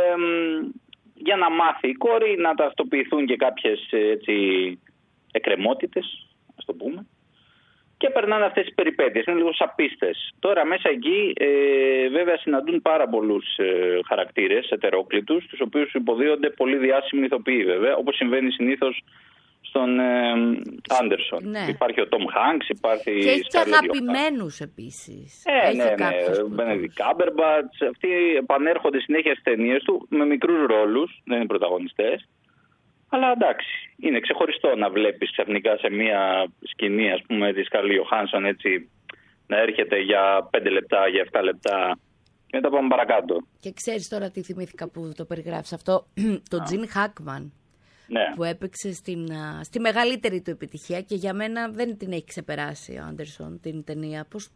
για να μάθει η κόρη, να ταυτοποιηθούν και κάποιες έτσι, εκκρεμότητες, ας το πούμε, και περνάνε αυτές τις περιπέτειες, είναι λίγο σαπίστες. Τώρα μέσα εκεί ε, βέβαια συναντούν πάρα πολλούς ε, χαρακτήρες ετερόκλητους, τους οποίους υποδίονται πολύ διάσημοι ηθοποιοί βέβαια, όπως συμβαίνει συνήθως στον Άντερσον. Ε, ναι. Υπάρχει ο Τόμ Χάνκς, υπάρχει... Και έχει και αγαπημένους επίσης. Ε, ναι, ναι, Μπένεντικτ Κάμπερμπατς, αυτοί επανέρχονται συνέχεια στις ταινίες του με μικρούς ρόλους, δεν είναι πρωταγωνιστές. Αλλά εντάξει, είναι ξεχωριστό να βλέπεις ξαφνικά σε μια σκηνή, ας πούμε, τη Σκάρλετ Γιοχάνσον έτσι να έρχεται για πέντε λεπτά, για επτά λεπτά και μετά πάμε παρακάτω. Και ξέρεις τώρα τι θυμήθηκα που το περιγράφεις αυτό, το Τζιν Χάκμαν, ναι. που έπαιξε στην, στη μεγαλύτερη του επιτυχία και για μένα δεν την έχει ξεπεράσει ο Άντερσον την ταινία. Πώς,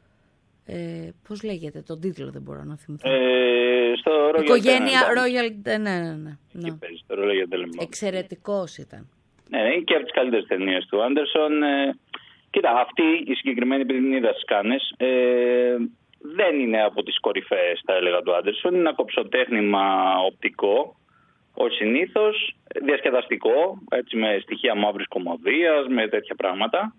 ε, πώς λέγεται, τον τίτλο δεν μπορώ να θυμηθώ. Ε, στο Royal Οικογένεια Royal, ναι, ναι, ναι. ναι. Στο Royal Tenenbaum. Εξαιρετικός ήταν. Ναι, είναι και από τις καλύτερες ταινίες του Άντερσον. Ε, κοίτα, αυτή η συγκεκριμένη, επειδή την είδα στις Κάνες, ε, δεν είναι από τις κορυφαίες, θα έλεγα, του Άντερσον. Είναι ένα κοψοτέχνημα οπτικό, ως συνήθως, διασκεδαστικό, έτσι, με στοιχεία μαύρης κωμωδίας, με τέτοια πράγματα.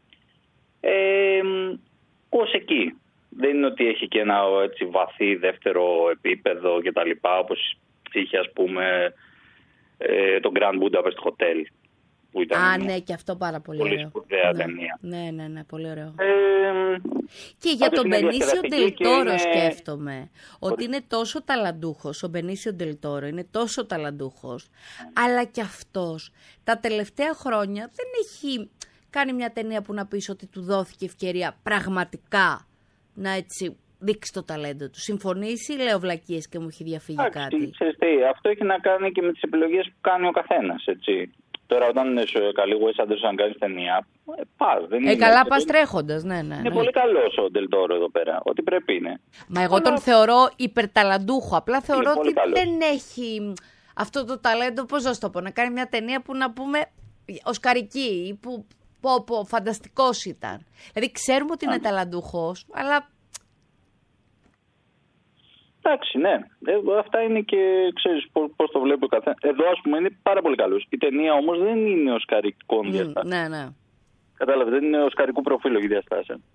Ε, ως εκεί. Δεν είναι ότι έχει και ένα έτσι, βαθύ δεύτερο επίπεδο και τα λοιπά, όπως είχε ας πούμε ε, το Grand Budapest Hotel. Που ήταν Α, ναι, και αυτό πάρα πολύ, πολύ ωραίο. σπουδαία ναι. ταινία. Ναι, ναι, ναι, πολύ ωραίο. Ε, και για τον Μπενίσιο Ντελ Τόρο είναι... σκέφτομαι ότι είναι τόσο ταλαντούχος, ο Μπενίσιο Ντελ Τόρο είναι τόσο ταλαντούχος, αλλά και αυτός τα τελευταία χρόνια δεν έχει κάνει μια ταινία που να πεις ότι του δόθηκε ευκαιρία πραγματικά να έτσι δείξει το ταλέντο του. Συμφωνείς ή λέω βλακίες και μου έχει διαφύγει Άξι, κάτι. Ξέρεις τι, αυτό έχει να κάνει και με τις επιλογές που κάνει ο καθένας, έτσι. Τώρα όταν είναι σε καλή Wes Anderson να κάνεις ταινία, ε, πας. Δεν ε, είναι, καλά πας τρέχοντας, ναι, ναι. Είναι ναι. πολύ καλός ο Del Toro εδώ πέρα, ό,τι πρέπει είναι. Μα εγώ Αλλά... τον θεωρώ υπερταλαντούχο, απλά θεωρώ ότι καλός. Δεν έχει αυτό το ταλέντο, πώς να το πω, να κάνει μια ταινία που να πούμε οσκαρική, που πω, πω, φανταστικός ήταν. Δηλαδή ξέρουμε ότι είναι ταλαντούχος, αλλά... Εντάξει, ναι. Ε, αυτά είναι και ξέρεις πώς το βλέπει ο καθένας. Εδώ, ας πούμε, είναι πάρα πολύ καλός. Η ταινία όμως δεν είναι οσκαρικών mm, διαστάσεων. Ναι, ναι. Κατάλαβε, δεν είναι οσκαρικού προφίλου η διαστάσεων.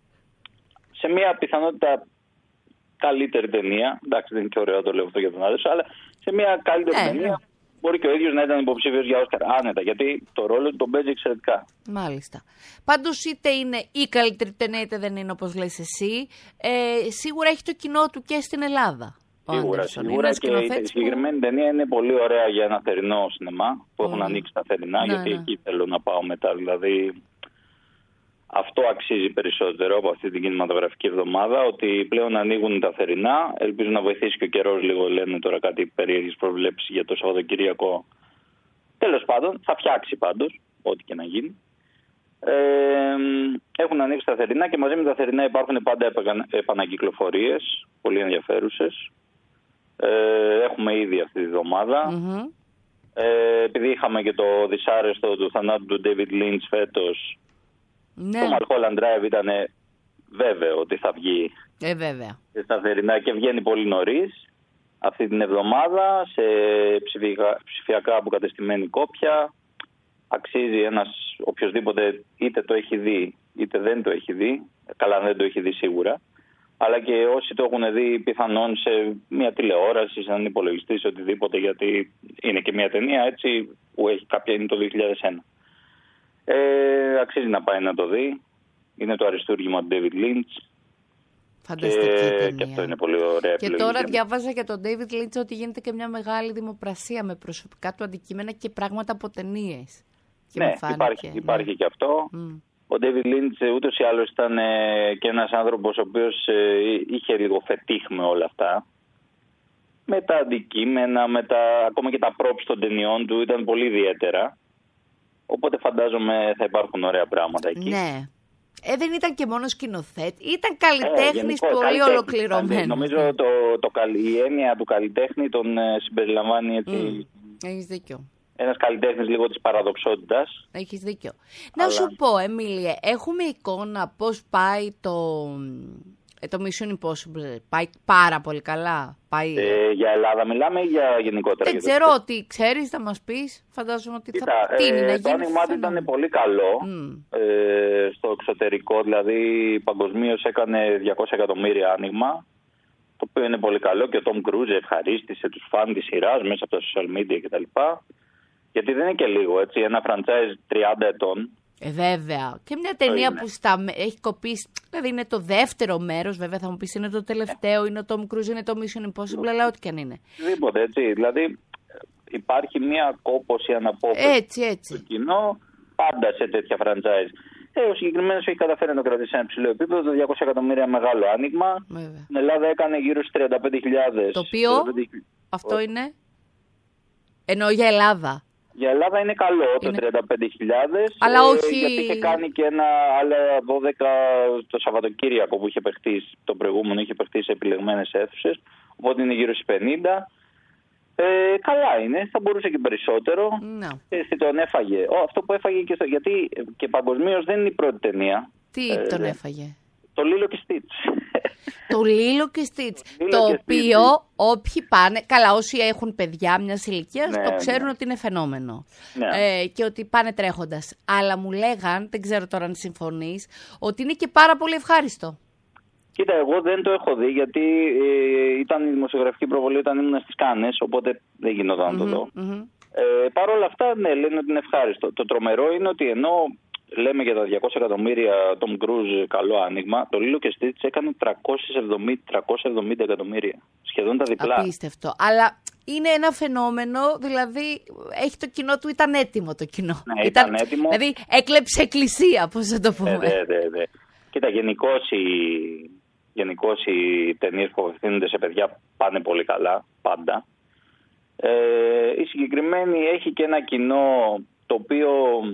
Σε μια πιθανότητα καλύτερη ταινία, εντάξει, δεν είναι και ωραίο να το λέω αυτό για τον άντρα, αλλά σε μια καλύτερη ε, ταινία. Ναι. Μπορεί και ο ίδιος να ήταν υποψήφιος για Όσκαρ. Άνετα, γιατί το ρόλο του τον παίζει εξαιρετικά. Μάλιστα. Πάντως είτε είναι η καλύτερη ταινία είτε δεν είναι όπως λες εσύ, ε, σίγουρα έχει το κοινό του και στην Ελλάδα. Σίγουρα, σίγουρα και η συγκεκριμένη που... ταινία είναι πολύ ωραία για ένα θερινό σινεμά που mm. έχουν ανοίξει τα θερινά, ναι, γιατί ναι. εκεί θέλω να πάω μετά. Δηλαδή αυτό αξίζει περισσότερο από αυτή την κινηματογραφική εβδομάδα, ότι πλέον ανοίγουν τα θερινά. Ελπίζω να βοηθήσει και ο καιρός λίγο, λένε τώρα κάτι περίεργες προβλέψεις για το Σαββατοκύριακο. Τέλος πάντων, θα φτιάξει πάντως, ό,τι και να γίνει. Ε, έχουν ανοίξει τα θερινά και μαζί με τα θερινά υπάρχουν πάντα επανακυκλοφορίες, πολύ ενδιαφέρουσες. Ε, έχουμε ήδη αυτή τη εβδομάδα. Mm-hmm. Ε, επειδή είχαμε και το δυσάρεστο του θανάτου του David Lynch φέτος, ναι. Το Mulholland Drive ήταν βέβαιο ότι θα βγει ε, βέβαια. στα θερινά και βγαίνει πολύ νωρίς αυτή την εβδομάδα σε ψηφιακά, ψηφιακά αποκατεστημένη κόπια. Αξίζει ένας οποιοσδήποτε είτε το έχει δει είτε δεν το έχει δει, καλά δεν το έχει δει σίγουρα, αλλά και όσοι το έχουν δει πιθανόν σε μια τηλεόραση, σε έναν υπολογιστή, σε οτιδήποτε, γιατί είναι και μια ταινία έτσι που έχει κάποια, είναι το δύο χιλιάδες ένα. Ε, αξίζει να πάει να το δει. Είναι το αριστούργημα του David Lynch. Φανταστική και, ταινία. Και αυτό είναι πολύ ωραία και επιλογή. Τώρα διάβαζα για τον David Lynch ότι γίνεται και μια μεγάλη δημοπρασία με προσωπικά του αντικείμενα και πράγματα από ταινίες. Ναι, υπάρχει, ναι, υπάρχει και αυτό. Mm. Ο David Lynch ούτως ή άλλως ήταν ε, και ένας άνθρωπος ο οποίος ε, είχε λίγο φετίχ με όλα αυτά. Με τα αντικείμενα, με τα, ακόμα και τα props των ταινιών του ήταν πολύ ιδιαίτερα. Οπότε φαντάζομαι θα υπάρχουν ωραία πράγματα εκεί. Ναι. Ε, δεν ήταν και μόνο σκηνοθέτη, ήταν καλλιτέχνης ε, πολύ ολοκληρωμένος. Νομίζω ναι. το, το, η έννοια του καλλιτέχνη τον ε, συμπεριλαμβάνει έτσι. Mm. Έχεις δίκιο. ένας καλλιτέχνης λίγο της παραδοξότητας. Έχεις δίκιο. Αλλά... Να σου πω, Εμίλιε, έχουμε εικόνα πώς πάει το, το Mission Impossible. Πάει πάρα πολύ καλά. Πάει... Ε, για Ελλάδα μιλάμε ή για γενικότερα? Δεν ξέρω τι ξέρεις, θα μας πεις. Φαντάζομαι ότι Κοίτα, θα τι είναι, ε, να το γίνει άνοιγμά του ήταν πολύ καλό mm. ε, στο εξωτερικό. Δηλαδή παγκοσμίως έκανε διακόσια εκατομμύρια άνοιγμα. Το οποίο είναι πολύ καλό και ο Tom Cruise ευχαρίστησε τους φαν της σειράς μέσα από τα social media κτλ. Γιατί δεν είναι και λίγο, έτσι, ένα franchise τριάντα ετών. Ε, βέβαια. Και μια ταινία που στα, έχει κοπήσει, δηλαδή είναι το δεύτερο μέρος, βέβαια θα μου πεις είναι το τελευταίο, είναι ο Tom Cruise, είναι το Mission Impossible, αλλά ό,τι και αν είναι. Οτιδήποτε, έτσι. Δηλαδή υπάρχει μια κόπωση αναπόφευκτη έτσι, έτσι. στο κοινό, πάντα σε τέτοια franchise. Ε, ο συγκεκριμένος έχει καταφέρει να το κρατήσει σε ένα υψηλό επίπεδο, το διακόσια εκατομμύρια μεγάλο άνοιγμα. Βέβαια. Στην Ελλάδα έκανε γύρω στις τριάντα πέντε χιλιάδες. Το οποίο, τριάντα πέντε... αυτό είναι, εννοώ για Ελλάδα. Για Ελλάδα είναι καλό είναι... το τριάντα πέντε χιλιάδες, αλλά όχι... ε, γιατί είχε κάνει και ένα άλλο δώδεκα το Σαββατοκύριακο που είχε παιχτεί, το προηγούμενο είχε παιχτεί σε επιλεγμένες αίθουσες, οπότε είναι γύρω στις πενήντα. Ε, καλά είναι, θα μπορούσε και περισσότερο. No. Ε, τον έφαγε. Ο, αυτό που έφαγε και στο, γιατί και παγκοσμίως δεν είναι η πρώτη ταινία. Τι ε, τον έφαγε? Το Λίλο και Στιτς. Το Λίλο και Στιτς. Το οποίο όποιοι πάνε, καλά όσοι έχουν παιδιά μιας ηλικίας, ναι, το ξέρουν ναι. ότι είναι φαινόμενο. Ναι. Ε, και ότι πάνε τρέχοντας. Αλλά μου λέγαν, δεν ξέρω τώρα αν συμφωνείς, ότι είναι και πάρα πολύ ευχάριστο. Κοίτα, εγώ δεν το έχω δει γιατί ε, ήταν η δημοσιογραφική προβολή όταν ήμουν στις Κάνες, οπότε δεν γινόταν να το δω. Mm-hmm. Ε, Παρ' όλα αυτά, ναι, λένε ότι είναι ευχάριστο. Το τρομερό είναι ότι ενώ λέμε για τα διακόσια εκατομμύρια Tom Cruise καλό άνοιγμα, το Lilo και Stitch έκανε τριακόσια εβδομήντα εκατομμύρια. Σχεδόν τα διπλά. Απίστευτο. Αλλά είναι ένα φαινόμενο, δηλαδή έχει το κοινό του, ήταν έτοιμο το κοινό. Ναι, ήταν, ήταν έτοιμο. Δηλαδή έκλεψε εκκλησία, πώς θα το πούμε. Ναι, ναι, ναι. Κοίτα, γενικώς οι, γενικώς οι ταινίες που απευθύνονται σε παιδιά πάνε πολύ καλά, πάντα. Ε, η συγκεκριμένη έχει και ένα κοινό το οποίο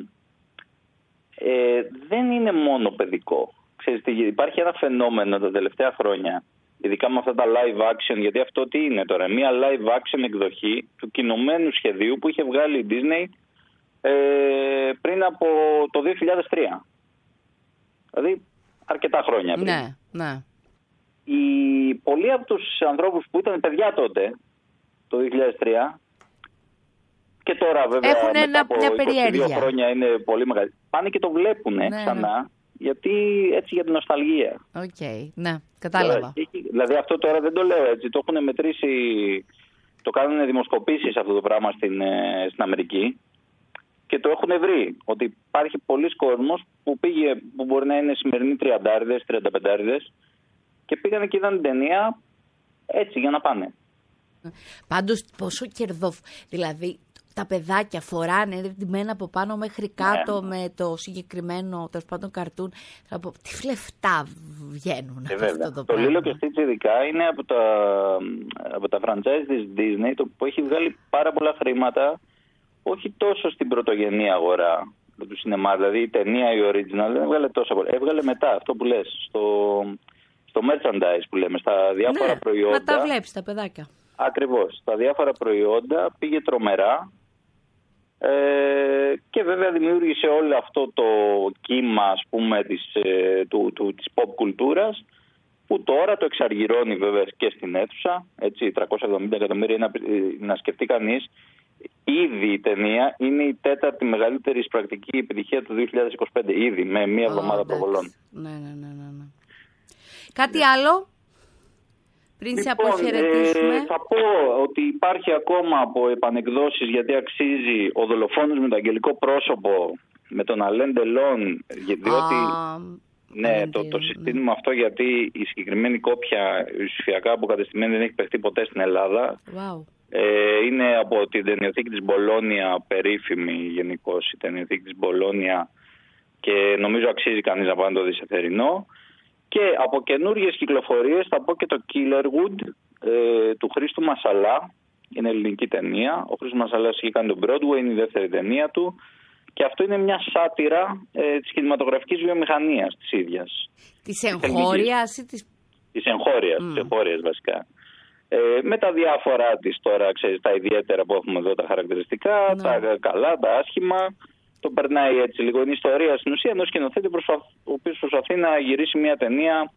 ε, δεν είναι μόνο παιδικό. Ξέρεις, υπάρχει ένα φαινόμενο τα τελευταία χρόνια, ειδικά με αυτά τα live action, γιατί αυτό τι είναι τώρα, μια live action εκδοχή του κινωμένου σχεδίου που είχε βγάλει η Disney ε, πριν από το δύο χιλιάδες τρία. Δηλαδή αρκετά χρόνια πριν. Ναι, ναι. Οι, πολλοί από τους ανθρώπους που ήταν παιδιά τότε, το δύο χιλιάδες τρία, και τώρα βέβαια έχουν μετά ένα, από μια είκοσι δύο χρόνια είναι πολύ μεγάλη. Πάνε και το βλέπουν ναι, ξανά, ναι. γιατί έτσι για την νοσταλγία. Οκ, okay, ναι, κατάλαβα. Δηλαδή, δηλαδή αυτό τώρα δεν το λέω έτσι, το έχουν μετρήσει, το κάνουν δημοσκοπήσεις αυτό το πράγμα στην, στην Αμερική και το έχουν βρει, ότι υπάρχει πολλοί κόσμος που πήγε, που μπορεί να είναι σημερινοί τριαντάριδες, τριανταπεντάριδες και πήγανε και είδαν την ταινία έτσι για να πάνε. Πάντως πόσο κερδόφ... Δηλαδή τα παιδάκια φοράνε ντυμένα από πάνω μέχρι κάτω ναι. με το συγκεκριμένο τέλος πάντων καρτούν. Θα πω, τι φλεφτά βγαίνουν ε, από αυτό το, το πράγμα. Lilo και Stitch ειδικά είναι από τα, από τα franchise της Disney το που έχει βγάλει πάρα πολλά χρήματα, όχι τόσο στην πρωτογενή αγορά του σινεμά, δηλαδή η ταινία η original δεν έβγαλε τόσο πολλά. Έβγαλε μετά αυτό που λες, στο, στο merchandise που λέμε, στα διάφορα ναι, προϊόντα. Να τα βλέπεις τα παιδάκια. Ακριβώς. Στα διάφορα προϊόντα πήγε τρομερά ε, και βέβαια δημιούργησε όλο αυτό το κύμα, ας πούμε, της, ε, του, του, της pop κουλτούρας που τώρα το εξαργυρώνει βέβαια και στην αίθουσα. Έτσι, τριακόσια εβδομήντα εκατομμύρια να, να σκεφτεί κανείς. Ήδη η ταινία είναι η τέταρτη μεγαλύτερη εισπρακτική επιτυχία του δύο χιλιάδες είκοσι πέντε. Ήδη, με μία εβδομάδα oh, προβολών. Ναι, ναι, ναι, ναι, ναι. Κάτι ναι. άλλο? Πριν σε λοιπόν, αποχαιρετήσουμε. Ε, θα πω ότι υπάρχει ακόμα από επανεκδόσεις γιατί αξίζει ο δολοφόνος με το αγγελικό πρόσωπο με τον Αλέν Ντελόν, διότι ah, ναι, το, το συστήνουμε αυτό γιατί η συγκεκριμένη κόπια ουσιαστικά αποκατεστημένη δεν έχει παιχτεί ποτέ στην Ελλάδα. Wow. Ε, είναι από την ταινιοθήκη της Μπολόνια, περίφημη γενικώς η ταινιοθήκη της Μπολόνια και νομίζω αξίζει κανείς να πάει να το δει σε θερινό. Και από καινούργιες κυκλοφορίες θα πω και το Killerwood ε, του Χρήστου Μασαλά. Είναι ελληνική ταινία. Ο Χρήστος Μασαλάς έχει κάνει τον Broadway, είναι η δεύτερη ταινία του. Και αυτό είναι μια σάτυρα ε, της κινηματογραφικής βιομηχανίας της ίδιας. Της εγχώριας ή της... Της εγχώριας, mm. της εγχώριας βασικά. Ε, με τα διάφορα της τώρα, ξέρεις, τα ιδιαίτερα που έχουμε εδώ, τα χαρακτηριστικά, ναι. τα καλά, τα άσχημα. Το περνάει έτσι λίγο. Είναι ιστορία στην ουσία ενός σκηνοθέτη ο οποίος προσπαθεί να γυρίσει μια ταινία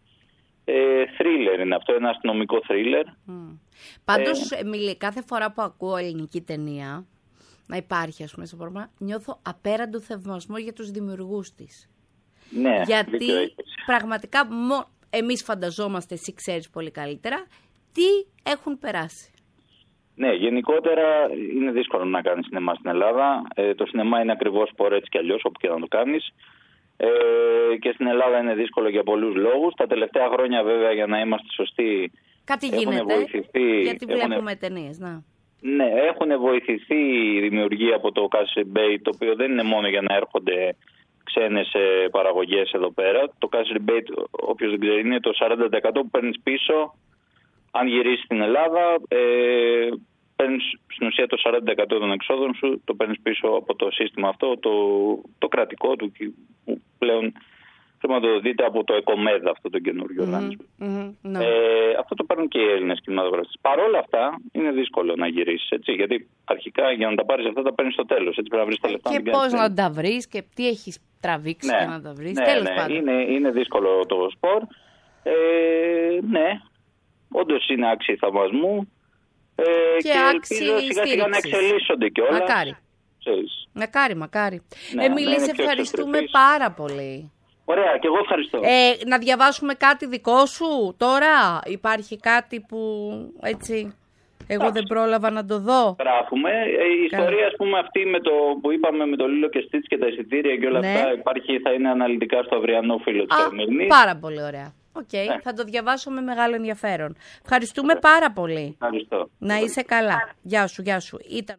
θρίλερ. Είναι αυτό, ένα αστυνομικό θρίλερ. Mm. Πάντως, ε, Εμίλη, κάθε φορά που ακούω ελληνική ταινία να υπάρχει, ας πούμε, στο πρόγραμμα, νιώθω απέραντο θαυμασμό για τους δημιουργούς της. Ναι, γιατί πραγματικά μο... εμείς φανταζόμαστε, εσύ ξέρεις πολύ καλύτερα, τι έχουν περάσει. Ναι, γενικότερα είναι δύσκολο να κάνεις σινεμά στην Ελλάδα. Ε, το σινεμά είναι ακριβώς σπορ έτσι κι αλλιώς, όπου και να το κάνεις. Ε, και στην Ελλάδα είναι δύσκολο για πολλούς λόγους. Τα τελευταία χρόνια, βέβαια, για να είμαστε σωστοί, κάτι γίνεται, βοηθηθεί, γιατί βλέπουμε έχουν, ταινίες. Να. Ναι, έχουν βοηθηθεί η δημιουργία από το Castle Bay, το οποίο δεν είναι μόνο για να έρχονται ξένες παραγωγές εδώ πέρα. Το Castle Bay, όποιος δεν ξέρει, είναι το σαράντα τοις εκατό που παίρνεις πίσω. Αν γυρίσεις στην Ελλάδα, ε, παίρνεις στην ουσία το σαράντα τοις εκατό των εξόδων σου, το παίρνεις πίσω από το σύστημα αυτό, το, το κρατικό του, που πλέον χρηματοδοτείται από το ΕΚΟΜΕΔ, αυτό το καινούριο οργάνισμα. Mm-hmm, mm-hmm, no. ε, αυτό το παίρνουν και οι Έλληνες κινηματογραφιστές. Παρ' όλα αυτά, είναι δύσκολο να γυρίσεις, έτσι, γιατί αρχικά για να τα πάρεις αυτά τα παίρνεις στο τέλος. Έτσι, πρέπει να βρεις τα λεφτά. Και πώς να τα βρεις και τι έχεις τραβήξει ναι, για να τα βρεις. Ναι, τέλος ναι, πάντων. Είναι, είναι δύσκολο το σπορ. Ε, ναι, όντως είναι άξιοι θαυμασμού. Ε, και, και ελπίζω σιγά σιγά να εξελίσσονται κιόλας. Μακάρι. Ξέρεις. Μακάρι, μακάρι. Ναι, Εμίλη, σε ευχαριστούμε πάρα πολύ. Ωραία, και εγώ ευχαριστώ. Ε, να διαβάσουμε κάτι δικό σου τώρα. Υπάρχει κάτι που έτσι εγώ Ά, δεν πρόλαβα να το δω. Γράφουμε. Η ιστορία, ας πούμε, αυτή με το που είπαμε με το Λίλο και Στίτς και τα εισιτήρια και όλα ναι. αυτά υπάρχει, θα είναι αναλυτικά στο αυριανό φύλλο της Καθημερινής. Πάρα πολύ ωραία. Οκ, okay, ναι. Θα το διαβάσω με μεγάλο ενδιαφέρον. Ευχαριστούμε ναι. πάρα πολύ. Ευχαριστώ. Να είσαι καλά. Γεια σου, γεια σου. Ήταν...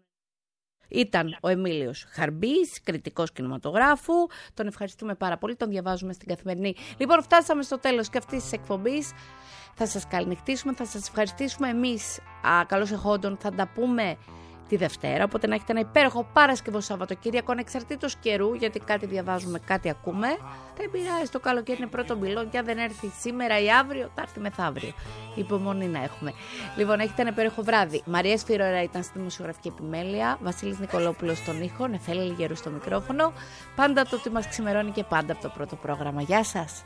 Ήταν ο Εμίλιος Χαρμπής, κριτικός κινηματογράφου. Τον ευχαριστούμε πάρα πολύ, τον διαβάζουμε στην Καθημερινή. Λοιπόν, φτάσαμε στο τέλος και αυτής της εκπομπής. Θα σας καληνυχτήσουμε, θα σας ευχαριστήσουμε εμείς. Α, καλώς εχόντων, θα τα πούμε τη Δευτέρα. Οπότε να έχετε ένα υπέροχο Παρασκευό Σαββατοκύριακο, ανεξαρτήτως καιρού, γιατί κάτι διαβάζουμε, κάτι ακούμε. Δεν πειράζει, το καλοκαίρι είναι πρώτο μπιλόν και αν δεν έρθει σήμερα ή αύριο, θα έρθει μεθαύριο. Υπομονή να έχουμε. Λοιπόν, έχετε ένα υπέροχο βράδυ. Μαρία Σφυροέρα ήταν στη δημοσιογραφική επιμέλεια, Βασίλης Νικολόπουλος στον ήχο, Νεφέλη Λιγερού στο μικρόφωνο. Πάντα το ότι μας ξημερώνει και πάντα από το πρώτο πρόγραμμα. Γεια σας.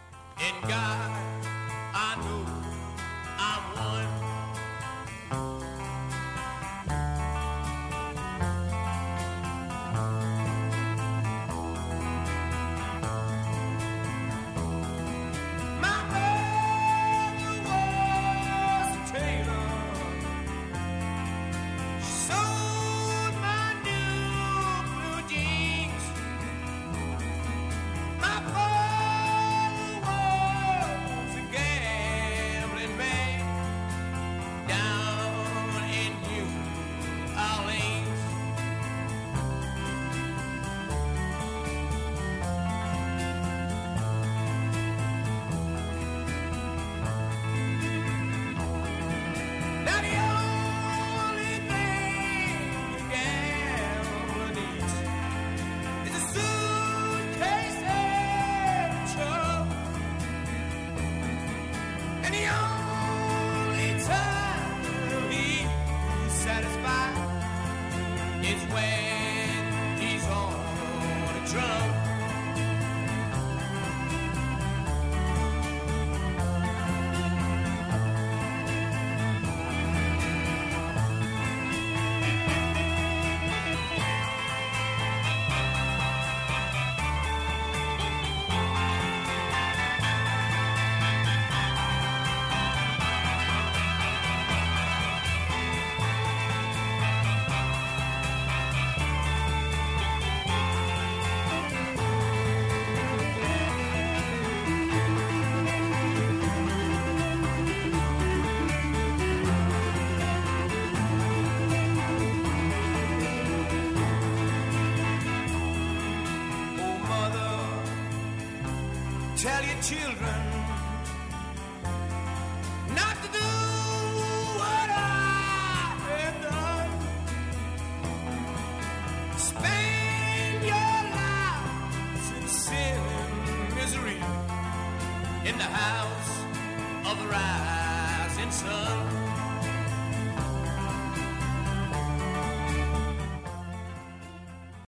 Tell your children not to do what I have done. Spend your lives in sin and misery in the house of the rising sun.